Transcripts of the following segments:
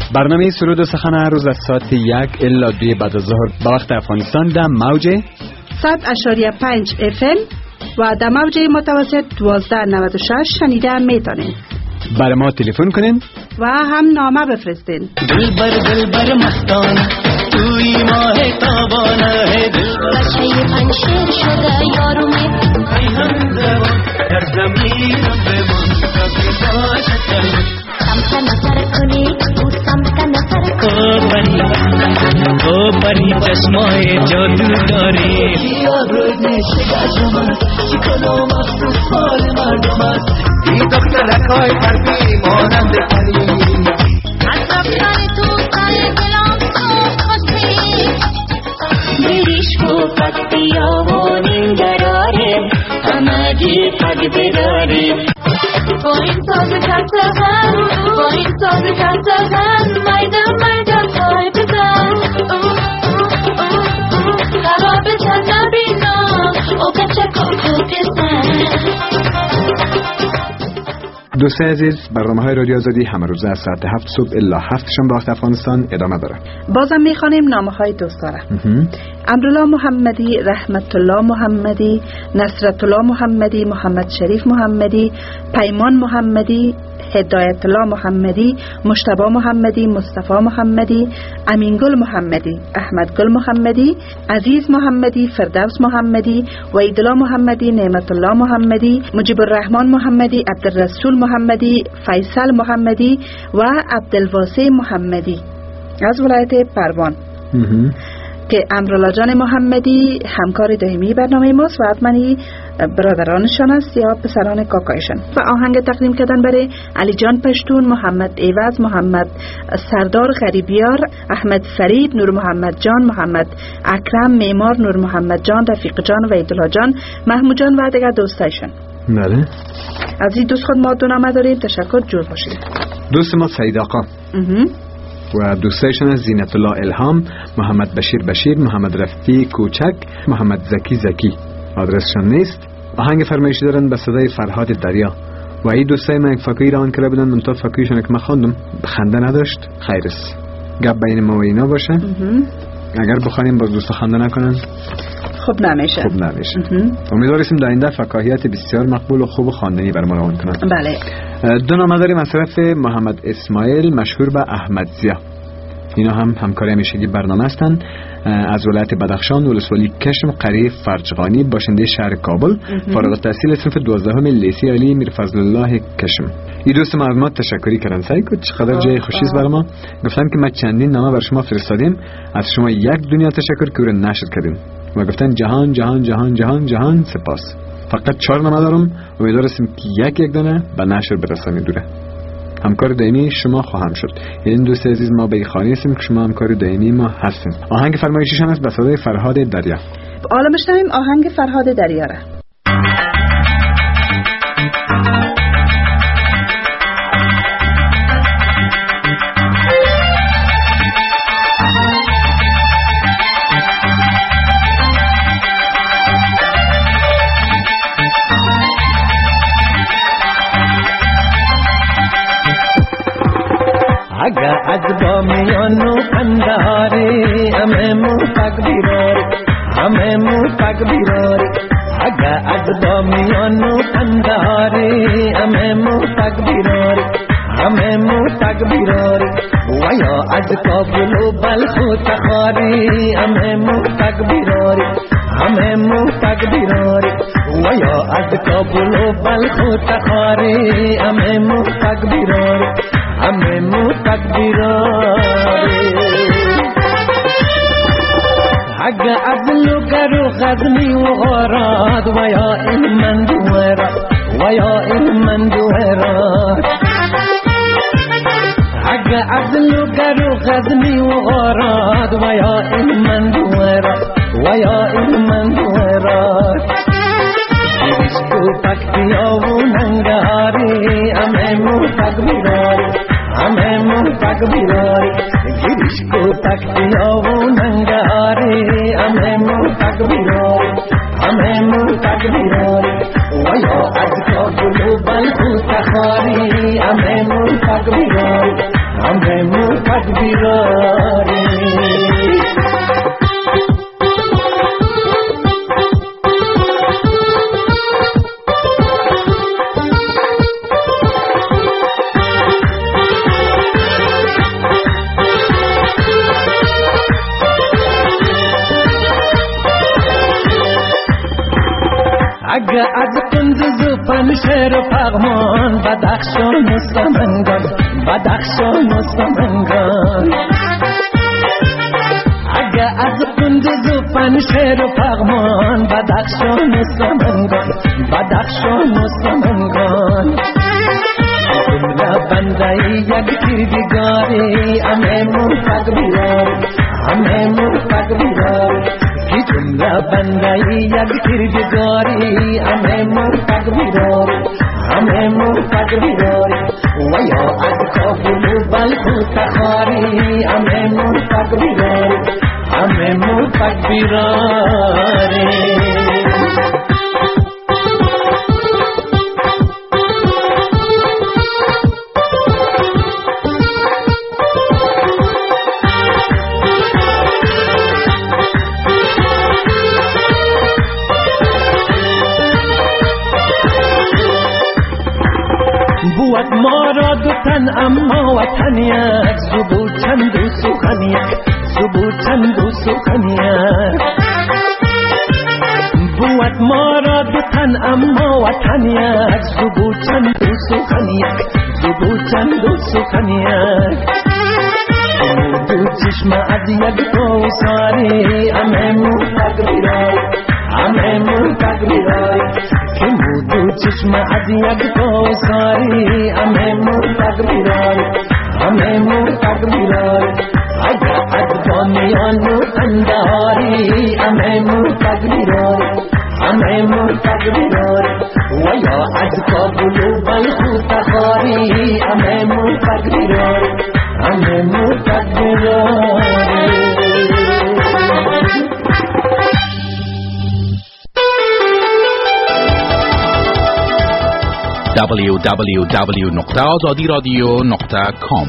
برنامه سرود و سخن هر روز از ساعت 1 الی 2 بعد از ظهر به وقت افغانستان در موج 100.5 FM و در موج متوسط 1296 شنیده میتونین. برای ما تلفن کنین و هم نامه بفرستین. دلبر مستانه توی ماه تابانه ہے دلبر بچه پنشیر شده یارومه ای هم زبان در زمین بمان کبھی باشد کلمه سمت نظر کنی او سمت نظر کنی او پری چشمای جادو داری یا برود نیشه گجمه شکنو مخصوص حال مردم است ای دخترکای پربی مانند پری از دفتر تو سر دلم تو خوشی بریشکو پس بیاونیم دراریم همگی پگ بداریم با این ساز کتغن با این ساز کتغن میدم پای بزن قرار بزن نبینم او بچه کن بزن. دوستان عزیز، برنامه‌های رادیو آزادی همه روزه از ساعت 7 صبح الی 7 شام به وقت افغانستان ادامه داره. بازم میخوانیم نامه‌های دوستاره. امرالله محمدی، رحمت الله محمدی، نصرت الله محمدی، محمد شریف محمدی، پیمان محمدی، هدایت الله محمدی، مجتبی محمدی، مصطفی محمدی، امینگل محمدی، احمدگل محمدی، عزیز محمدی، فردوس محمدی، وحیدالله محمدی، نعمت الله محمدی، مجیب الرحمن محمدی، عبدالرسول محمدی، فیصل محمدی و عبدالواسع محمدی از ولایت پروان که امرالله جان محمدی همکار دائمی برنامه ماست و حتما برادرانشان است یا پسران کاکایشان و آهنگ تقدیم کردن برای علی جان پشتون، محمد ایوز، محمد سردار غریبیار، احمد فرید، نور محمد جان، محمد اکرم معمار، نور محمد جان، رفیق جان، وحیدالله جان، محمود جان و دیگر دوستایشان. بله. از این دوست خود ما دو نامه داریم، تشکر، جور باشید. دوست ما سعید آقا و دوستایشان از زینت الله الهام، محمد بشیر، محمد رفیع کوچک، محمد زکی آدرسشان نیست. آهنگ فرمایشی دارن به صدای فرهاد دریا و این دوستای من یک فکری را آن کرده بودن منطقه فکریشون که من خواندم خنده نداشت. خیرست گپ بین ما و اینا باشه. اگر بخوانیم باز دوستا خنده نکنن خوب نمیشه. امیدواریم در آینده فکاهیت بسیار مقبول و خوب و خواندنی بر ما روان کنند. بله. دو نامه داریم از طرف محمد اسماعیل مشهور به احمد زیا. اینا هم همکاری همیشگی برنامه هستند از ولایت بدخشان، ولسوالی کشم، قریه فرجغانی، باشنده شهر کابل، فارغ التحصیل صنف 12 لیسه علی میرفضل الله کشم. این دوست ما از ما تشکری کردن. سعی کن چقدر جای خوشیست برای ما. گفتن که ما چندین نامه بر شما فرستادیم، از شما یک دنیا تشکر که رو نشر کردیم و گفتن جهان جهان جهان جهان جهان سپاس. فقط 4 نامه دارم، امیدوارم که یک دانه به نشر برسانی دوره. همکار دائمی شما خواهم شد. این دوست عزیز ما به خانه هستیم که شما همکار دائمی ما هستیم. آهنگ فرمایشیشان است به صدای فرهاد دریا. حالا میشنویم آهنگ فرهاد دریا را. اگه از بامیانو کندهاری همه مو پگ بیراری اگه از بامیانو کندهاری همه مو پگ بیراری و یا از کابل و بلخ و تخاری همه مو پگ بیراری و یا از کابل و بلخ و تخاری همه مو پگ بیراری اگه از لوگر و غزنی و غارات و یا این مندوهرات اگه از لوگر و غزنی و غارات و یا این مندوهرات دیشکو پکتیا و ننگاری همه مو پگ بیراری دیشکو پکتیا و ننگاری همه مو پگ بیراری و یا از کابل و بلخ و تخاری همه مو پگ بیراری تکبیراری اگه از قندوز و پنشیر و پغمان بدخشان و سمنگان بدخشان و سمنگان اگه از قندوز و پنشیر و پغمان بدخشان و سمنگان بدخشان و سمنگان جمله بنده یک کردگاری همه تکبیراری همه تکبیراری جمله بنده یک کردگاری همه تکبیراری همه تکبیراری و یا از کابل و بلخ و تخاری همه تکبیراری همه تکبیراری بود ما را دو تن اما وطن یک زبور چند و سخن یک زبور چند و سخن یک بود ما را دو تن اما وطن یک زبور چند و سخن یک زبور چند و سخن یک دو چشم از یک کوثری همه تکبیراری همه تکبیراری که دو چشم از یک کوثری همه تکبیراری همه تکبیراری اگر از بامیان و انداری همه تکبیراری همه تکبیراری و یا از کابل و بلخ و تخاری همه تکبیراری همه تکبیراری www.azadiradio.com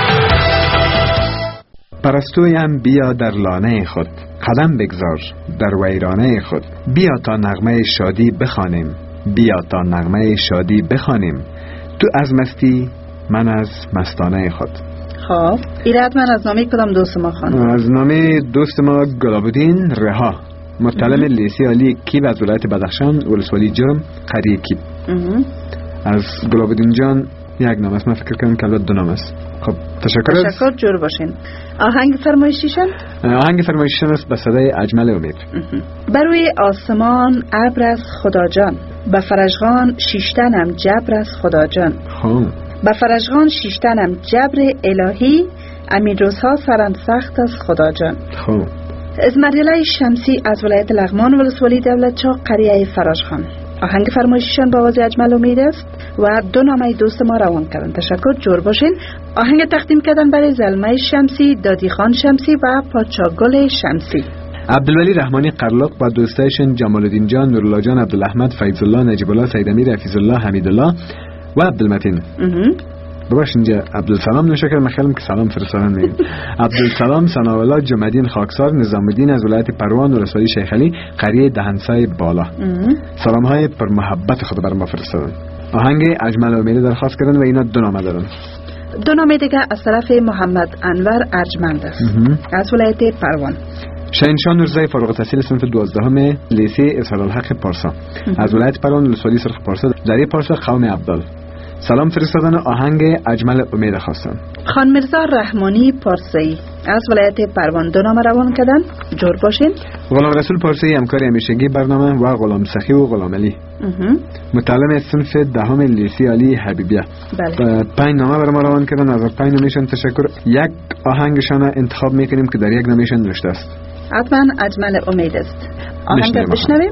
پرستویم بیا در لانه خود قدم بگذار در ویرانه خود بیا تا نغمه شادی بخوانیم بیا تا نغمه شادی بخوانیم تو از مستی من از مستانه خود. خب ایراد من از نامه کدام دوست ما خانم؟ از نامه دوست ما گلابودین رها متعلم لیسه عالی کیب از ولایت بدخشان ولسوالی جرم قریه کیب. از گلابودین جان یک نام است، من فکر کنم که البته دو نام است. خب تشکر جور باشین. آهنگ فرمایشیشن؟ آهنگ فرمایشیشن است به صدای اجمل امید. بروی آسمان ابر از خدا جان به فرجغان شیشتنم جبر از خدا جان. به فرجغان شیشتنم جبر الهی امین روزها سرم سخت از خدا جان. از مریله شمسی از ولایت لغمان ولسوالی دولت چاق قریه فرجغان. آهنگ فرمایشیشان با آواز اجمل امید است و دو نامه دوست ما روان کردن. تشکر، جور باشین. آهنگ تقدیم کردن برای زلمه شمسی، دادی خان شمسی و پاچاگل شمسی. عبدالولی رحمانی قرلاق و دوستایشون جمال الدین جان، نورالله جان، عبدالاحمد، فیض الله، نجیب الله، سید امیر، حفیظ الله، حمید الله و عبدالمتین. بباش اینجا عبدالسلام نوشه کردم، خیالم که سلام فرستادن میگیم. عبدالسلام، ثناءالله، جمع‌الدین خاکسار، نظام الدین از ولایت پروان و رسولی شیخ علی قریه دهنسای بالا. سلام های پر محبت خود بر ما فرستادن. آهنگ اجمل امید درخواست کردن و اینا دو نامه دارن. دو نامه دیگه از طرف محمد انور ارجمند است از ولایت پروان. شاهنشاه نورزای فارغ التحصیل صنف 12 لیسه اظهار الحق پارسا از ولایت پروان ولسوالی سرخ پارسا در پارسا قوم عبدال. سلام فرستادن آهنگ اجمل امید خواستن. خان مرزا رحمانی پارسی از ولایت پروان دو نامه روان کردن. جور باشین. غلام رسول پارسی همکار همیشگی برنامه و غلام سخی و غلام علی متعلم صنف 10 لیسه علی حبیبیه. بله. 5 نامه برای ما روان کردن. از 5 نامه‌شان تشکر. یک آهنگشان انتخاب میکنیم که در یک نامه‌شان نوشته است. حتما اجمل امید است. آهنگ بشنویم.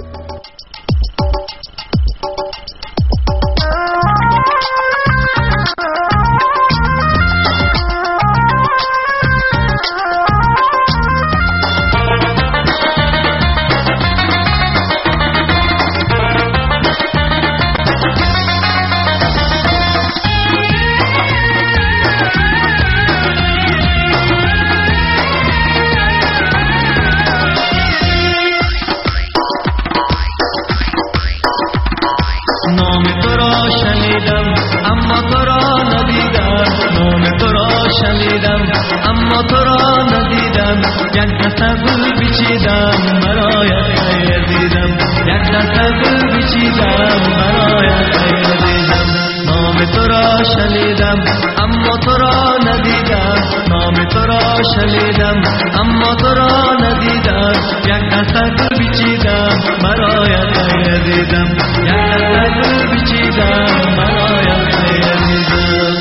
یک دست گل بچیدم برایت ای عزیزم یک دست گل بچیدم برایت ای عزیزم نام تو را شنیدم اما تو را ندیدم نام تو را شنیدم اما تو را ندیدم یک دست گل بچیدم برایت ای عزیزم یک دست گل بچیدم برایت ای عزیزم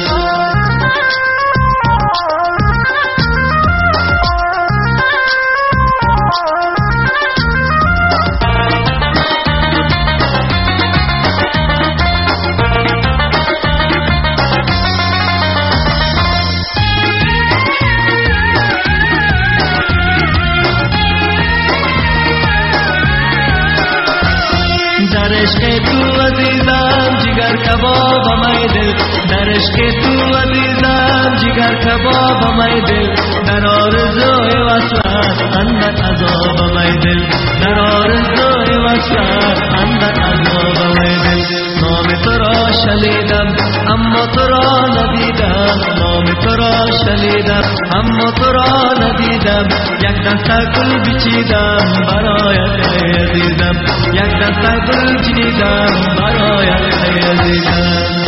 در عشق تو عزیزم جگر کباب مای دل در عشق تو عزیزم جگر کباب مای دل در آرزوی وصلت اندک عذاب مای دل در آرزوی وصلت اندک عذاب مای دل نام تو را شنیدم اما تو را ندیدم نام تو را شنیدم اما تو را ندیدم یک دست گل بچیدم برایت ای عزیزم یک دست گل بچیدم برایت ای عزیزم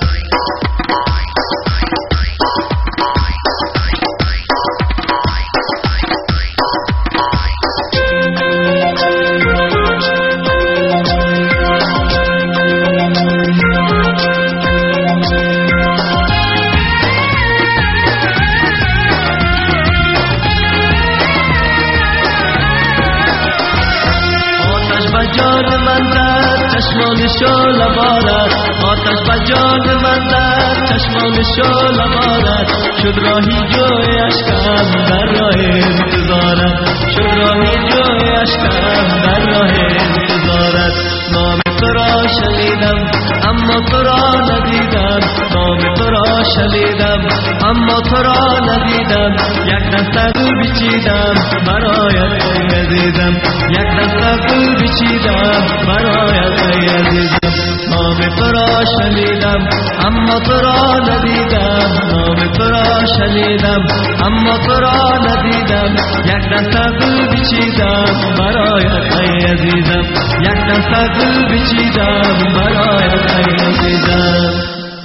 جان من در چشمان شعله بارد آتش بر جان من در چشمان شعله بارد شد راهی جوی اشکم در راه انتظارت شد راهی جوی اشکم در راه انتظارت نام تو را شنیدم اما تو را ندیدم نام تو را شنیدم اما تو را ندیدم یک دست گل بچیدم برایت ای عزیزم یک دست گل بچیدم برایت ای عزیزم نام تو را شنیدم اما تو را ندیدم نام تو را شنیدم اما تو را ندیدم یک دست گل بچیدم برایت ای عزیزم یک دست گل بچیدم برایت ای عزیزم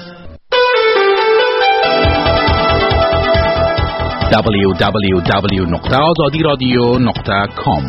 www.azadiradio.com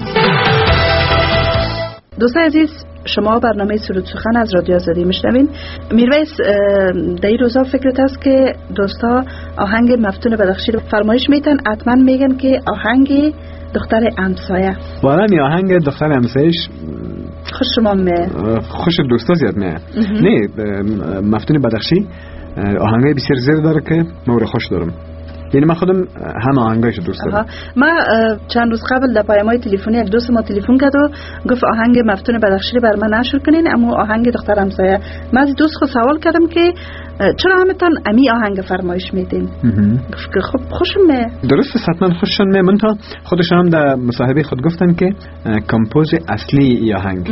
دوستان عزیز، شما برنامه سرود سخن از رادیو آزادی میشنوین. میرویس، در این روزا فکرت است که دوستا آهنگ مفتون بدخشی رو فرمایش میتن، حتما میگن که آهنگ دختر همسایه. والا می آهنگ دختر همسایش خوش شما می خوش دوستا زیاد می نه مفتون بدخشی آهنگای بسیار زیاد داره که مورد خوش دارم. یعنی من خودم هم آهنگایش دوست دارم. ما چند روز قبل در پیام‌های تلفنی یک دوست ما تلفن کرد و گفت آهنگ مفتون بدخشی بر من نشر کنین، اما آهنگ دختر همسایه. من از دوست خود سوال کردم که چرا همتون امی آهنگ فرمایش میدین؟ گفت که خب خوشم می. درسته، حتما خوششون می. من تا خودشون هم در مصاحبه خود گفتن که کمپوز اصلی ای آهنگ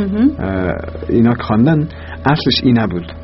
اینا که خواندن اصلش این نبود.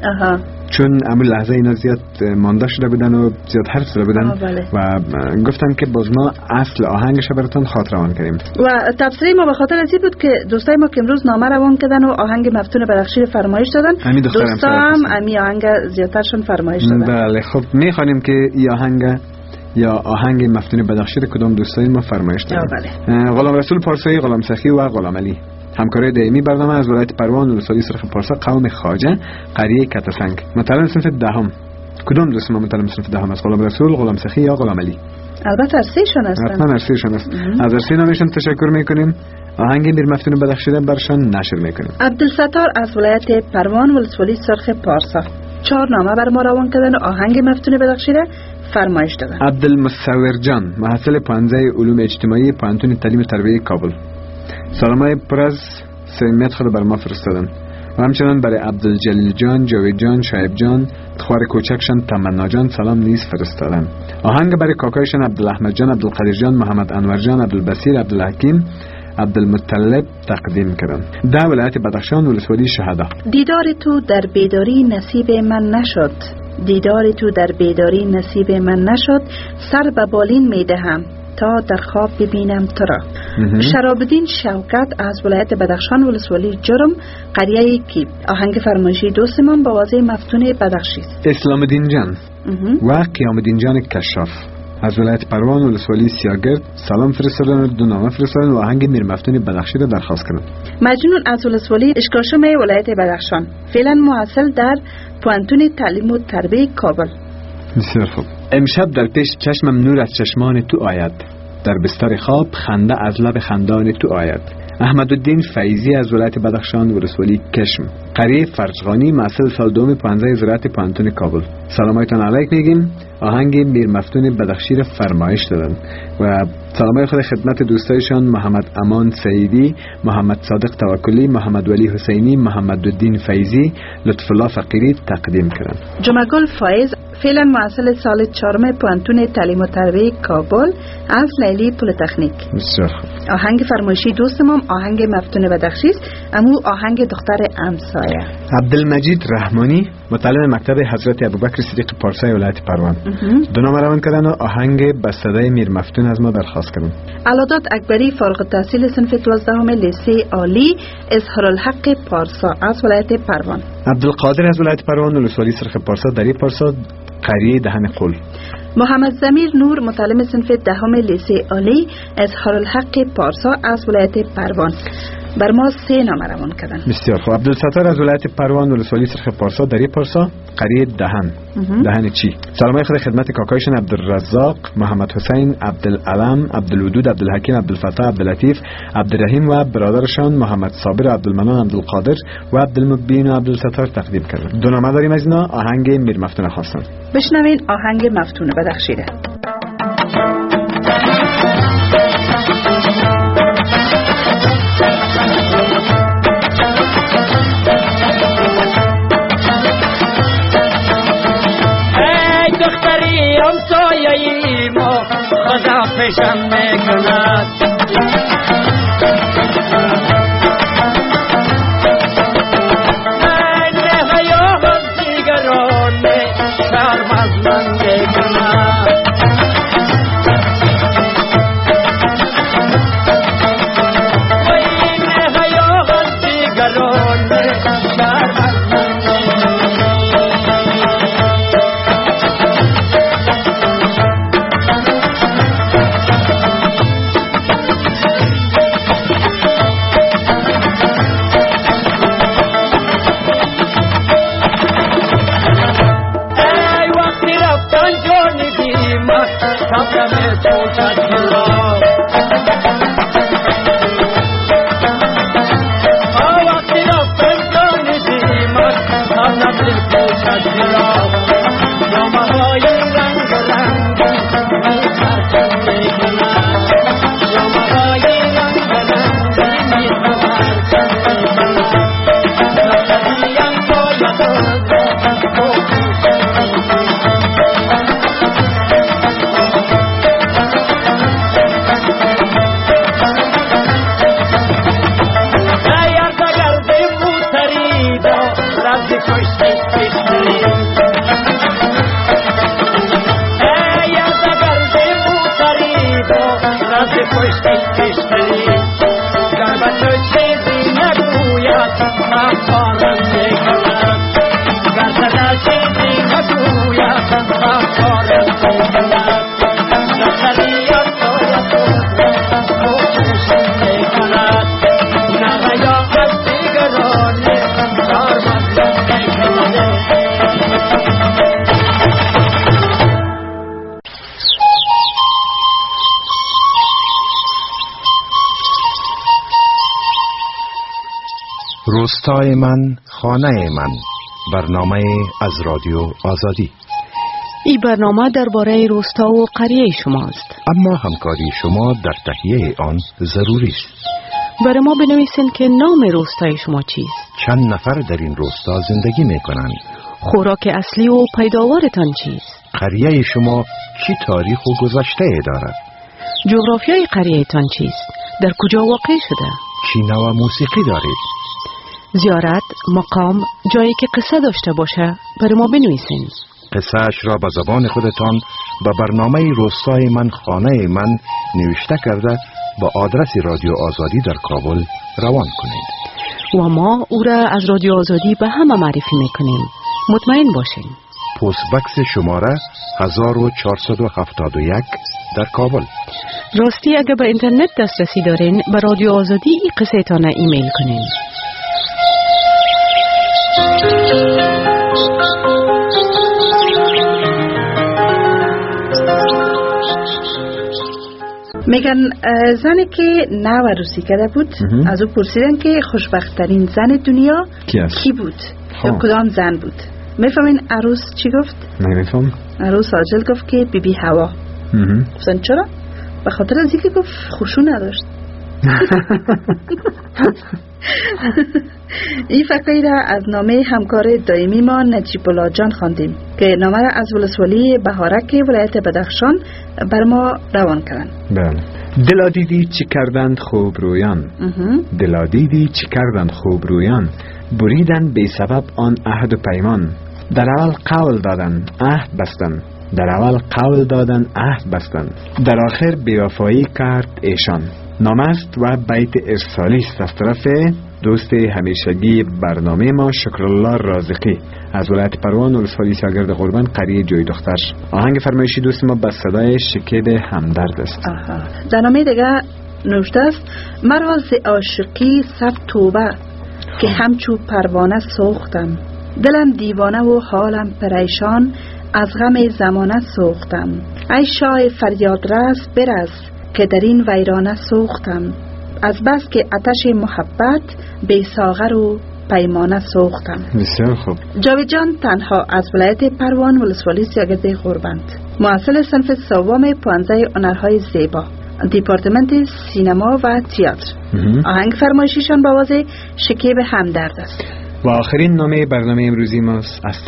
چون امروز لحظه اینا زیاد مانده شده بودن و زیاد حرف زده بودن و گفتن که باز ما اصل آهنگش براتون خاطر روان کردیم. و تفسیر ما به خاطر ازی بود که دوستای ما که امروز نامه روان کردن و آهنگ مفتون بدخشی فرمایش دادن، دوستا هم امی آهنگ زیادترشون فرمایش دادن. بله، خب میخوانیم که این آهنگ یا آهنگ مفتون بدخشی رو کدام دوستای ما فرمایش دادن. غلام رسول پارسایی، غلام سخی و غلام علی. همکاری دائمی برنامه از ولایت پروان ولسوالی سرخ پارسا، قوم خواجه، قریه کتسنگ. مطلب صنف دهم. کدام دوست ما مطلب صنف دهم است؟ غلام رسول، غلام سخی یا غلام علی؟ البته ارسیشون هستن. حتما ارسیشون است. از ارسی نامشون تشکر میکنیم. آهنگ میر مفتون بدخشی برشان نشر میکنیم. عبدالستار از ولایت پروان ولسوالی سرخ پارسا 4 نامه بر ما روان کردن و آهنگ مفتون بدخشی فرمایش دادن. عبدالمصور جان، محصل پانزه علوم اجتماعی پانتون تعلیم تربیتی کابل، سلامای پر از صمیمیت خود بر ما فرستادن و همچنان برای عبدالجلیل جان، جاوید جان، شایب جان، خوار کوچکشان تمنا جان سلام نیز فرستادن. آهنگ برای کاکایشان عبدالاحمد جان، عبدالقادر جان، محمد انور جان، عبدالبصیر، عبدالحکیم، عبدالمطلب تقدیم کردن. در ولایت بدخشان ولسوالی شهدا. دیدار تو در بیداری نصیب من نشد، دیدار تو در بیداری نصیب من نشد، سر به بالین میدهم تا در خواب ببینم تو را. شرابالدین شوکت از ولایت بدخشان ولسوالی جرم قریه کیب. آهنگ فرمایشی دوستمان با واژه مفتون بدخشی است. اسلام الدین جان و قیام الدین جان کشاف از ولایت پروان ولسوالی سیاگرد سلام فرستادن و 2 نامه فرستادن و آهنگ میر مفتون بدخشی را درخواست کردند. مجنون از ولسوالی اشکاشم ولایت بدخشان فعلا محصل در پوانتون تعلیم و تربیه کابل. بسیار خوب. امشب در پیش چشمم نور از چشمان تو آید، در بستر خواب خنده از لب خندان تو آید. احمدالدین فیضی از ولایت بدخشان ولسوالی کشم قریه فرجغانی محصل سال دوم 15 زراعت پوانتون کابل. سلامایتان علیک میگیم. آهنگ میر مفتون بدخشی را فرمایش دادن و سلامای خود خدمت دوستایشان محمد امان سعیدی، محمد صادق توکلی، محمد ولی حسینی، محمدالدین فیضی، لطف الله فقیری تقدیم کردن. جمعگل فایز فعلا محصل سال 4 پوانتون تعلیم و تربیه کابل از لیلی پلیتکنیک. بسیار خوب. آهنگ فرمایشی دوستم آهنگ مفتون بدخشی است، اما آهنگ دختر امسایه. عبدالمجید رحمانی متعلم مکتب حضرت ابوبکر صدیق پارسای ولایت پروان 2 نامه روان کردن و آهنگ به صدای میر مفتون از ما درخواست کردن. علادات اکبری فارغ التحصیل صنف 12 لیسه عالی اظهار الحق پارسا از ولایت پروان. عبدالقادر از ولایت پروان ولسوالی سرخ پارسا دری پارسا قریه دهن قل. محمد زمیر نور متعلم صنف 10 لیسه عالی اظهار الحق پارسا از ولایت پروان بر ما 3 نامه روان کردن. بسیار خوب. عبدالستار از ولایت پروان ولسوالی سرخ پارسا دری پارسا قریه دهن چی. سلامای خود خدمت کاکایشان عبدالرزاق، محمد حسین، عبدالعلم، عبدالودود، عبدالحکیم، عبدالفتاح، عبداللطیف، عبدالرحیم و برادرشان محمد صابر، عبدالمنان، عبدالقادر و عبدالمبین و عبدالستار تقدیم کردن. 2 نامه داریم از اینا. آهنگ میر مفتون خواستن. بشنوین آهنگ مفتون بدخشی. همسایه ما خدا پیشم میکند من حیا هم دیگران شرم از من میکند این حیا هم دیگران شرم از من روستای من خانه من، برنامه از رادیو آزادی. این برنامه درباره روستا و قریه شماست، اما همکاری شما در تهیه آن ضروری است. برای ما بنویسین که نام روستای شما چیست، چند نفر در این روستا زندگی می کنند، خوراک اصلی و پیداوارتان چیست، قریه شما چی تاریخ و گذشته دارد، جغرافیای قریهتان چیست، در کجا واقع شده، چی نوع موسیقی دارید. زیارت، مقام، جایی که قصه داشته باشه برای ما بنویسین. قصهش را به زبان خودتان به برنامه روستای من خانه من نوشته کرده با آدرس رادیو آزادی در کابل روان کنید. و ما او را از رادیو آزادی به همه معرفی میکنیم. مطمئن باشین. پست بکس شماره 1471 در کابل. راستی اگر به اینترنت دسترسی دارین به رادیو آزادی این قصه تانه ایمیل کنین. میگن زنی که نو عروسی کرده بود از او پرسیدن که خوشبخت‌ترین زن دنیا کی بود یا کدام زن بود. میفهمین عروس چی گفت؟ نمیفهم. عروس عاجل گفت که بیبی هوا. مثلا چرا؟ به خاطر از اینکه گفت خوشو نداشت. این فقره را از نامه همکار دائمی ما نجیب الله جان خواندیم که نامه را از ولسوالی بهارک ولایت بدخشان بر ما روان کردند. بله. دلا دیدی چی کردند خوب رویان، دلا دیدی چی کردند خوب رویان، بریدن بی سبب آن عهد و پیمان، در اول قول دادن عهد بستن، در اول قول دادن عهد بستن، در آخر بی‌وفایی کرد ایشان. نامه است و بیت ارسالی است از طرف دوست همیشگی برنامه ما شکرالله رازقی از ولایت پروان ولسوالی شاگرد قربان قریه جوی دختر. آهنگ فرمایشی دوست ما به صدای شکیب همدرد است. در نامه دیگه نوشته است مرا ز عاشقی صد توبه که همچو پروانه سوختم، دلم دیوانه و حالم پریشان از غم زمانه سوختم. ای شاه فریاد رس برس که در این ویرانه سوختم، از بس که آتش محبت بی ساغر و پیمانه سوختم. بسیار خوب. جاوید جان تنها از ولایت پروان ولسوالی سیاگرد غربند، محصل صنف سوم پانزه هنرهای زیبا، دیپارتمنت سینما و تئاتر. آهنگ فرمایشیشان با آواز شکیب همدرد است. و آخرین نامه برنامه امروزی ما از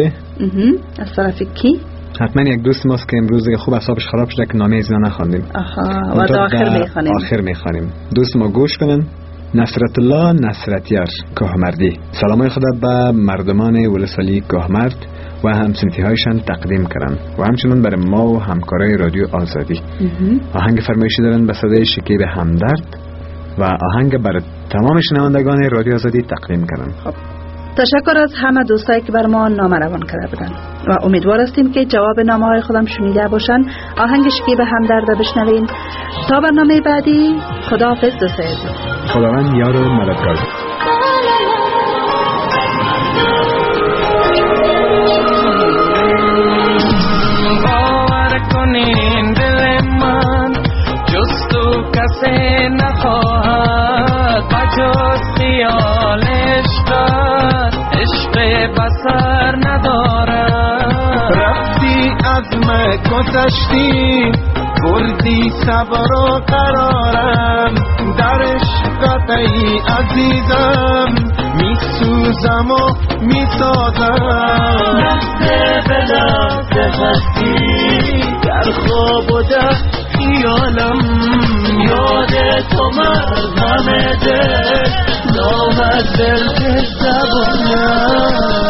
طرف کی؟ حتما یک دوست ماست که امروز خوب اعصابش خراب شده که نامه ایزنا نخواندیم. و آخر میخوانیم. دوست ما گوش کنن. نصرت الله نصرتیار کهمردی سلامای خدا به مردمان ولسوالی کهمرد و همسنتی هایشان تقدیم کردن و همچنان برای ما و همکارای رادیو آزادی. آهنگ فرمایشی دارن به صدای شکیب همدرد و آهنگ برای تمام شنوندگان رادیو آزادی تقدیم کردن. خب تشکر از همه دوستایی که بر ما نامه روان کرده بودن و امیدوار هستیم که جواب نامه های خودم شنیده باشن. آهنگ شکیب همدرد بشنوین. تا برنامه بعدی خداحافظ دوست عزیز. خداوند یار و مددگار. باور کنین دل من جز تو کسی نخواهد بجز خیال عشق بسر ندارد. رفتی از من گذشتی بردی صبر و قرارم، در عشقت ای عزیزم میسوزم و میسازم. لحظه به لحظه هستی در خواب و در خیالم، یاد تو مرهم دل نام از دل به زبانم.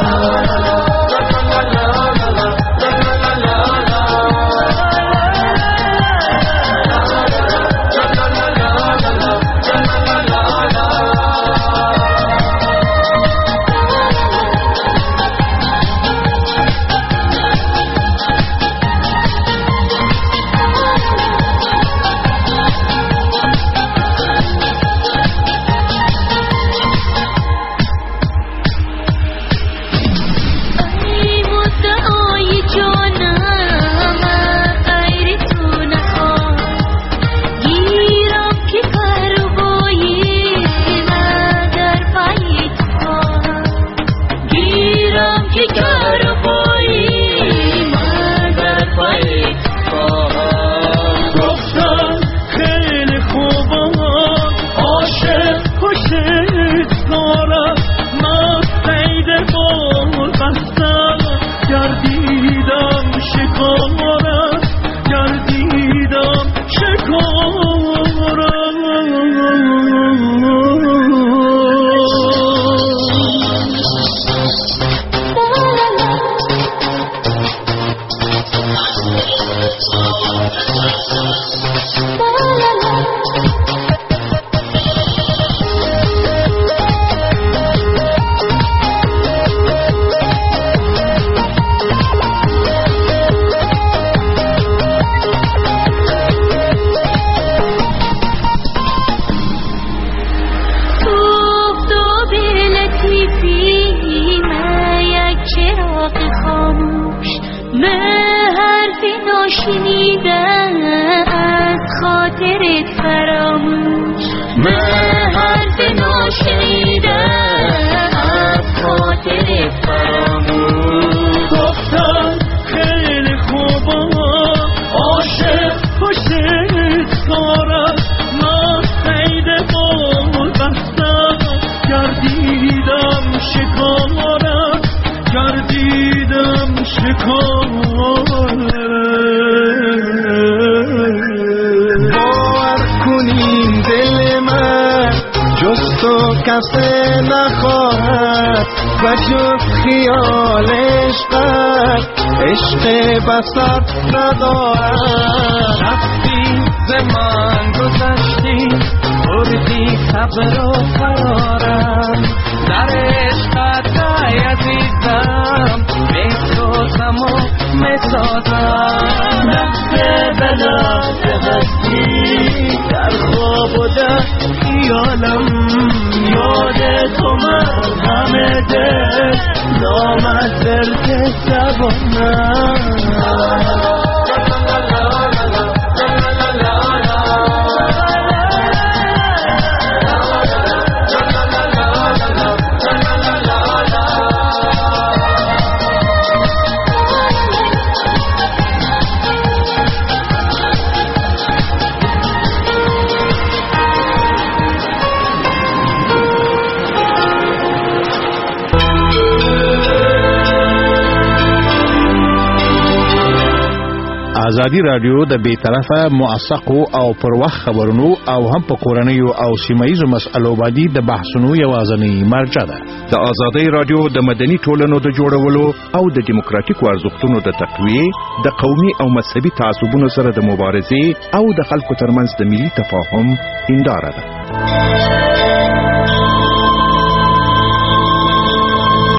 نشنیده از خاطرت فراموش من حرف نشنیده از خاطرت فراموش گفتن خیلی خوبا عاشق پشت سارت من خیلی بستم گردیدم شکارت گردیدم شکارت باور کنین دل من جز تو کسی نخواهد و جز خیال عشق بسر ندارد رفتی زمان گذشتی بردی صبر و قرارم در عشقت ای عزیزم میسوزم و میسازم نفس بلاد هستی در خواب و در خیالم یاد تو من همه دل نامد دل که زبانم آزادی رادیو د بیطرفه موثقو او پر وخت خبرونو او هم په کورنیو او سیمایي مسألو باندې د بحثونو یوازنی مرجع ده. د آزادی رادیو د مدني ټولنو د جوړولو او د دیموکراتیکو ارزښتونو د تقویه، د قومي او مذهبي تعصبونو سره د مبارزې او د خلکو ترمنځ د ملي تفاهم هنداره ده.